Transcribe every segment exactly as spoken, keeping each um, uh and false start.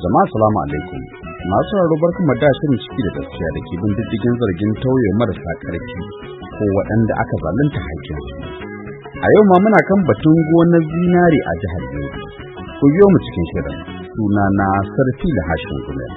Jama'a salamu alaikum. Masu sauraro barkamu da shirin ciki da gaskiya da ke bin diddigin zargin tauye marasa ƙarfi ko waɗanda aka zalunta haƙƙinsu. A yau ma muna kan batun gonar zinare a jihar Yobe. Ku biyo mu cikin shirin. Sunana Sarfila Hashim Gumel.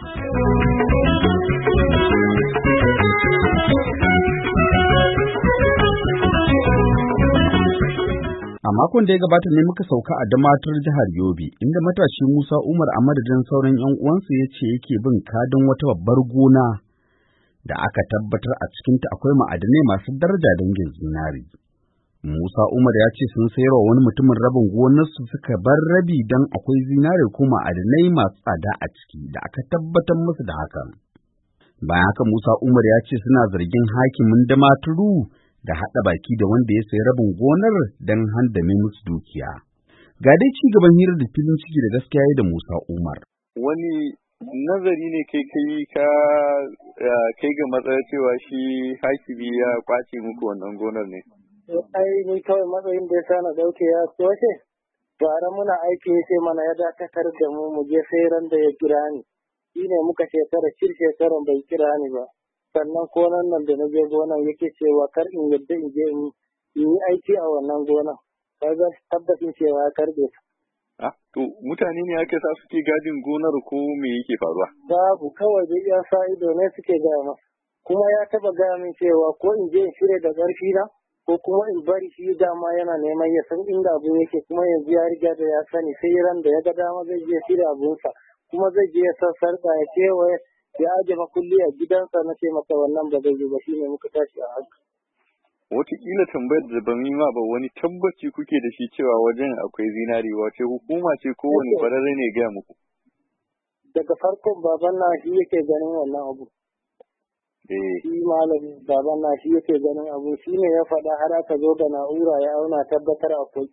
A makon da ya gabata ne muka sauka a Damatur jihar Yobe, inda matashi Musa Umar a madadin sauran 'yan uwansa ya ce yake bin kadin wata babbar gona da aka tabbatar a cikinta akwai ma'adanai masu daraja dangin zinari. Musa Umar ya ce sun sayarwa wani mutumin rabin gonarsu suka bar rabi don akwai zinari ko ma'adanai masu tsada a ciki da aka tabbatar musu da hakan. Bayan haka Musa Umar ya ce suna zargin hakimin Damaturu da haɗa baki da wanda ya sayi rabin gonar don handame musu dukiya. Ga dai ci gaban hirar da filin ciki da gaskiya da Musa Umar. Wani nazari ne kai kai ka kai ga matsayar cewa shi hakimi ya kwace muku wannan gonar ne? Ai ni kawai matsayin da ya sa na ɗauke ya soke. Bara muna aiki sai mana ya dakatar da mu mu je sai ran da ya kira ni. Shi ne muka shekara cir shekaran bai kira ni ba. Sannan konan nan da na je gonan yake cewa kar in yadda in je in yi aiki a wannan gonan. Kaga tabbacin cewa ya karbe ta. Ah, to mutane ne ake sa suke gadin gonar ko me yake faruwa? Babu, kawai da iya sa ido ne suke gaya masa. Kuma ya taba gaya min cewa ko in je in shirya da ƙarfi na ko kuma in bari shi dama yana neman ya san inda abu yake kuma yanzu ya riga da ya sani sai ran da ya ga dama zai je shirya abunsa kuma zai je ya san sarƙa ya kewaye ya aje makulli a gidansa na ce masa wannan ba zai yi ba shine muka tashi a haka. Wataƙila tambayar da ban yi ma ba wani tabbaci kuke da shi cewa wajen akwai zinari wace hukuma ce ko wani kwararre ne gaya muku? Daga farkon baban na shi yake ganin wannan abu. Eh. Shi malami baban na shi yake ganin abu shi ne ya faɗa har aka zo da na'ura ya auna tabbatar akwai.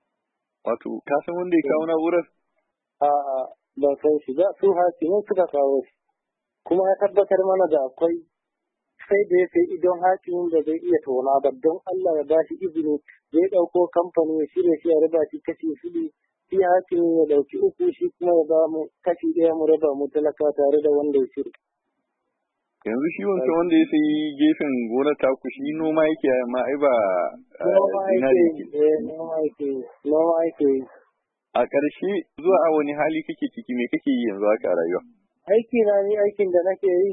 Wato ka san wanda ya kawo na'urar? A'a ban san shi ba su hakimin suka kawo shi. Kuma ya tabbatar mana da akwai sai da ya sai idon hakimin da zai iya tona ba don Allah ya bashi izini zai ɗauko kamfani ya shirya shi ya raba shi kashi hudu shi hakimin ya ɗauki uku shi kuma ya ba mu kashi ɗaya mu raba mu talaka tare da wanda ya shirya. Yanzu shi wancan wanda ya sayi gefen gonar taku shi noma yake amma ai ba zinari yake. Noma yake noma yake. A ƙarshe zuwa a wani hali kake ciki me kake yi yanzu haka a rayuwa? Aiki na ni aikin da nake yi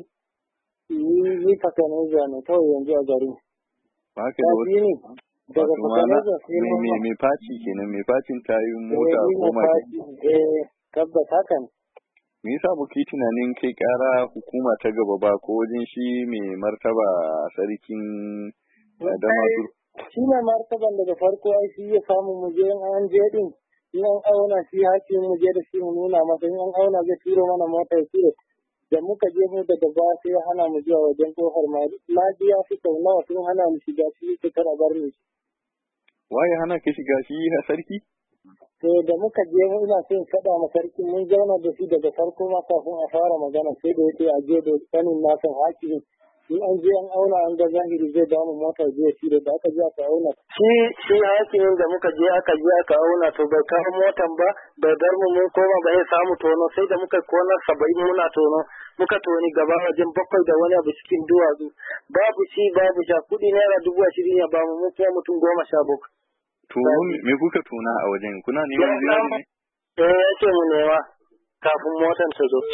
ni ni fakaneza ne kawai yanzu a garin. Ba ka da wata ne daga fakaneza sai me me me faci kenan me facin tayin mota ko mashin. Eh tabbata hakan. Me yasa muke tunanin kai ƙara hukuma ta gaba ba ko wajen shi mai martaba sarkin Damaturu? Shi mai martaban daga farko ai shi ya samu mu je an je din. In an auna shi hakin mu je da shi mu nuna masa in an auna zai turo mana mota ya turo da muka je mu daga baya sai ya hana mu zuwa wajen kofar ma na ji ya fi sau nawa sun hana mu shiga shi ta kara bar mu. Waye hana ka shiga shi ha sarki? To da muka je mu ina son faɗa ma sarki mun zauna da shi daga farko ma kafin a fara magana sai da yake a je da sanin na san hakimin in an je an auna an ga zahiri zai damu motar zai shi da aka je aka auna. Shi shi hakimin da muka je aka je aka auna to bai kawo motan ba bai bar mu mun koma ba ya samu tono sai da muka kona saba'in muna tono muka toni gaba wajen bakwai da wani abu cikin duwatsu babu shi babu sha kuɗi naira dubu ashirin ya bamu mu kuma mutum goma sha bakwai. To me kuka tona a wajen kuna neman zinari ne? Eh ya ce mu nema kafin motan ta zo.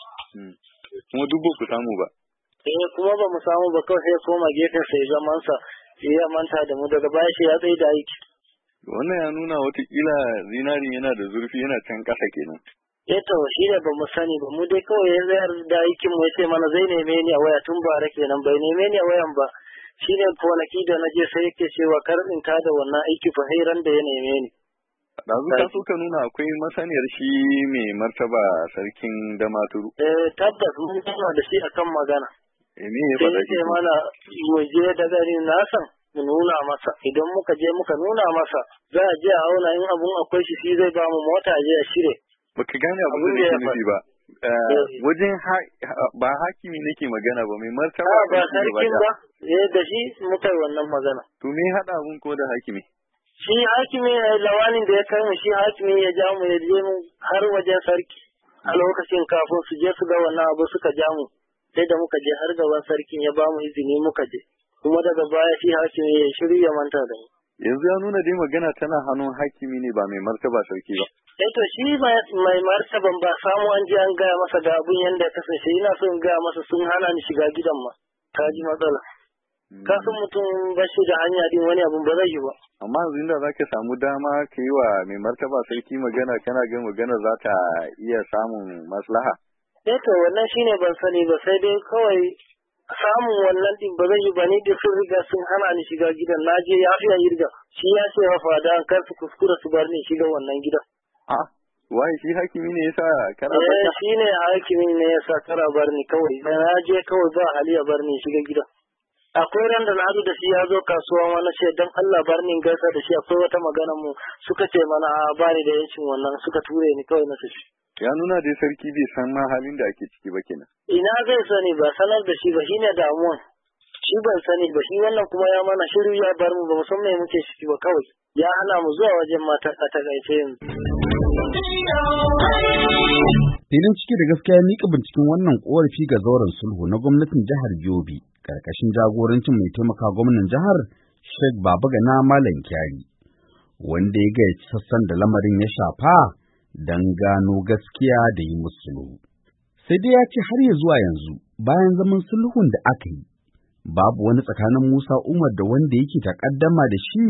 Kuma duk ba ku samu ba. Eh kuma ba mu samu ba kawai sai koma gefen sai zaman sa ya manta da mu daga baya shi ya tsaye da aiki. Wannan ya nuna watakila zinari yana da zurfi yana can ƙasa kenan. Eh to shi da ba mu sani ba mu dai kawai ya zayar da aikin mu ya ce mana zai neme ni a waya tun bara kenan bai neme ni a wayan ba. Shi ne kwanaki da na je sai yake cewa kar in ta da wannan aiki fa hairan da ya neme ni. Ɗazu ka so ka nuna akwai masaniyar shi mai martaba sarkin Damaturu. Eh tabbas mun gama da shi akan magana. Eh me ya faɗa shi? Sai mana mu je da gari na san mu nuna masa idan muka je muka nuna masa za a je a auna in abun akwai shi shi zai ba mu mota je a shire. Baka gane abin da nake nufi ba. Wajen ba hakimi nake magana ba mai martaba ba sarkin ba eh da shi muka yi wannan magana. To me haɗa abun ko da hakimi? Shi hakimi lawanin da ya kai mu shi hakimi ya ja mu ya je mu har wajen sarki. a lokacin kafin su je su ga wannan abu suka ja mu sai da muka je har gaban sarkin ya ba mu izini muka je kuma daga baya shi hakimi ya shiru ya manta da mu. Yanzu ya nuna dai magana tana hannun hakimi ne ba mai martaba sarki ba. Eh to shi mai martaban ba samu an je an gaya masa da abun yanda ya kasance ina so in gaya masa sun hana ni shiga gidan ma. Ka ji matsala. Ka san mutum ba shi da hanya din wani abun ba zai yi ba. Amma yanzu inda za ka samu dama ka yi wa mai martaba sarki magana kana ga magana za ta iya samun maslaha. Eh to wannan shine ban sani ba sai dai kawai samun wannan din ba zai yi ba ni da sun riga sun hana ni shiga gidan na je ya fiya yirga shi ya ce wa fada an kar su kuskura su bar ni shiga wannan gidan. A wai shi hakimi ne yasa kana bar Eh shi ne hakimi ne yasa kara bar ni kawai na je kawai ba hali ya bar ni shiga gidan. Akwai ran da na hadu da shi ya zo kasuwa wani ce don Allah bar ni gaisa da shi akwai wata magana mu suka ce mana a bani da yancin wannan suka ture ni kawai na tafi. Ya nuna dai sarki bai san ma halin da ake ciki ba kenan. Ina zai sani ba sanar da shi ba shine damuwan. Shi ban sani ba shi wannan kuma ya mana shiru ya bar mu ba mu san me muke ciki ba kawai. Ya hana mu zuwa wajen mata a takaice yanzu. Filin ciki da gaskiya miƙa binciken wannan korafi ga zauren sulhu na gwamnatin jihar Yobe karkashin jagorancin mai taimaka gwamnan jihar Sheikh Babagana Malam Kyari wanda ya gayyaci sassan da lamarin ya shafa don gano gaskiya da yi musu sulhu. Sai dai ya ce har ya zuwa yanzu bayan zaman sulhun da aka yi, babu wani tsakanin Musa Umar da wanda yake takaddama da shi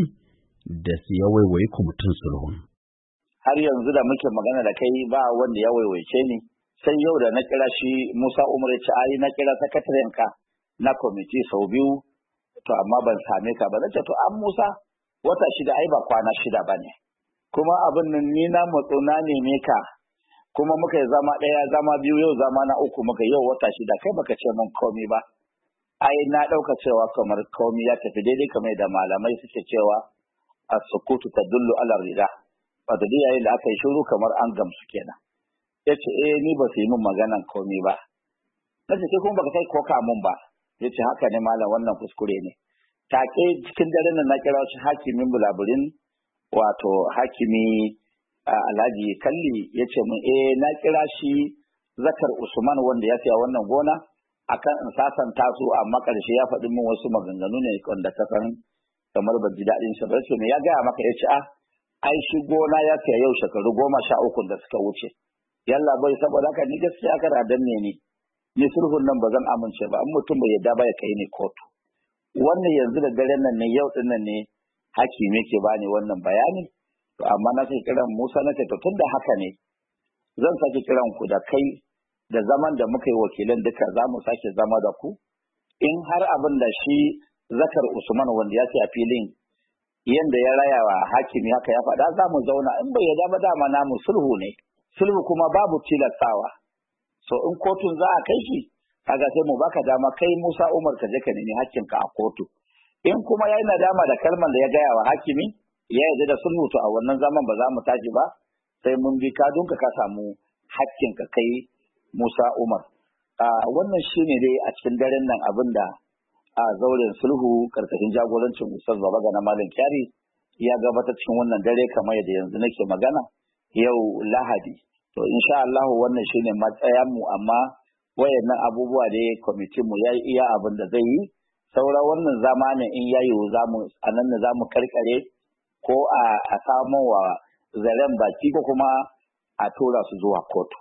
da su ya waiwayi kwamitin sulhun. Har yanzu da muke magana da kai ba wanda ya waiwaice ni, sai yau da na kira shi Musa Umar ya ce ai na kira sakatarenka na kwamiti sau biyu, to amma ban same ka ba. Nace to an Musa wata shida ai ba kwana shida ba ne. Kuma abin nan ni na matso na neme ka kuma muka yi zama ɗaya zama biyu yau zama na uku muka yau wata shida kai baka ce mun komi ba. Ai na ɗauka cewa kamar komi ya tafi daidai kamar da malamai suke cewa as-sukutu tadullu ala rida. Wato dai yayin da aka yi shiru kamar an gamsu kenan. Yace eh ni ba su yi min maganan komi ba. Nace sai kuma baka kai koka mun ba. Yace haka ne malam wannan kuskure ne. Take cikin daren nan na kira shi hakimin bulaburin wato hakimi Alhaji Kalli ya ce mun eh na kira shi Zakar Usman wanda ya siya wannan gona akan in sasanta su amma karshe ya faɗi min wasu maganganu ne wanda ka san kamar ban ji daɗin sa ba ce me ya gaya maka ya ce a ai shi gona ya siya yau shekaru goma sha uku da suka wuce yalla bai saboda haka ni gaskiya kar a danne ni ni sulhun nan ba zan amince ba in mutum bai yarda ba ya kai ni kotu wannan yanzu da daren nan ne yau din nan ne hakimi ke bani wannan bayani to amma na sai kiran Musa na ce to tunda haka ne zan sake kiran ku da kai da zaman da muka yi wakilan duka za mu sake zama da ku in har abin da shi Zakar Usman wanda ya ce a filin yanda ya raya wa hakimi haka ya faɗa za mu zauna in bai yarda ba dama namu sulhu ne sulhu kuma babu tilastawa so in kotun za a kai shi kaga sai mu baka dama kai Musa Umar ka je ka nemi hakkinka a kotu in kuma yayi nadama da kalman da ya gaya wa hakimi ya yarda da sulhu to a wannan zaman ba za mu tashi ba sai mun bi ka dunka ka samu hakkinka kai Musa Umar a wannan shine dai a cikin daren nan abinda a zauren sulhu karkashin jagorancin Ustaz Babagana Malam Kyari ya gabatar cikin wannan dare kamar yadda yanzu nake magana yau Lahadi to insha Allah wannan shine matsayin mu amma wayannan abubuwa da kwamitin mu yayi iya abin da zai yi saura wannan zamanin in yayi zamu anan ne zamu karkare ko a a samu wa zaren baki ko kuma a tura su zuwa kotu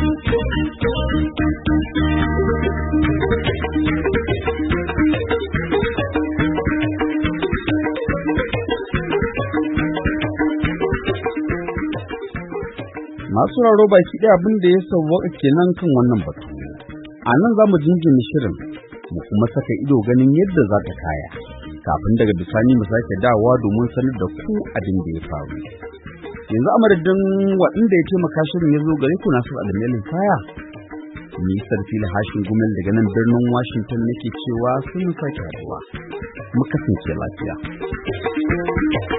masu raro baki ɗaya abin da ya sauwaka kenan kan wannan batu a nan za mu jinjina shirin mu kuma saka ido ganin yadda za ta kaya kafin daga bisani mu sake dawowa domin sanar da ku abin da ya faru yanzu a madadin waɗanda ya taimaka shirin ya zo gare ku nasu almelin kaya ni sarfila hashin gumel daga nan birnin Washington nake cewa sun sake haɗuwa mu kasance lafiya